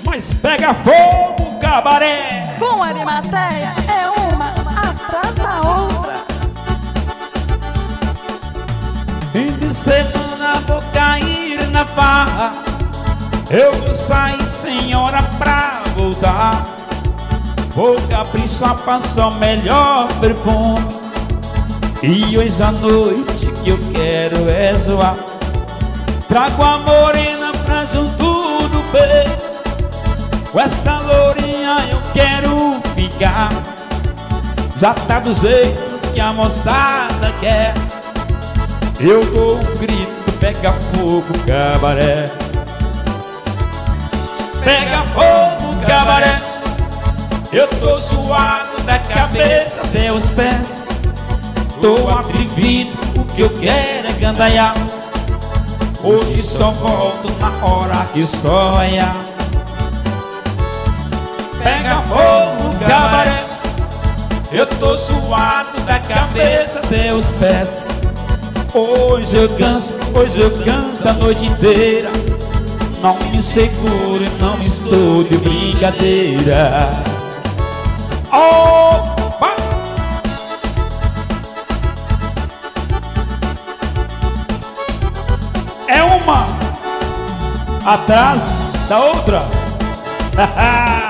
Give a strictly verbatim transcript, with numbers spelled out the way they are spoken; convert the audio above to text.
Mas pega fogo, cabaré. Com Arimateia é uma atrás da outra. Fim de semana vou cair na farra. Eu vou sair sem hora pra voltar. Vou caprichar, passar o melhor perfume. E hoje à noite que eu quero é zoar. Trago a morena pra junto do peito. Com essa lourinha eu quero ficar. Já tá do jeito que a moçada quer. Eu dou um grito, pega fogo, cabaré. Pega fogo, cabaré. Eu tô suado da cabeça até os pés. Tô atrevido, o que eu quero é gandaiar. Hoje só volto na hora que sonha. Pega fogo, cabaré. Eu tô suado da cabeça até os pés. Hoje eu canso, hoje eu canso da noite inteira. Não me seguro, não estou de brincadeira. Opa! É uma atrás da outra.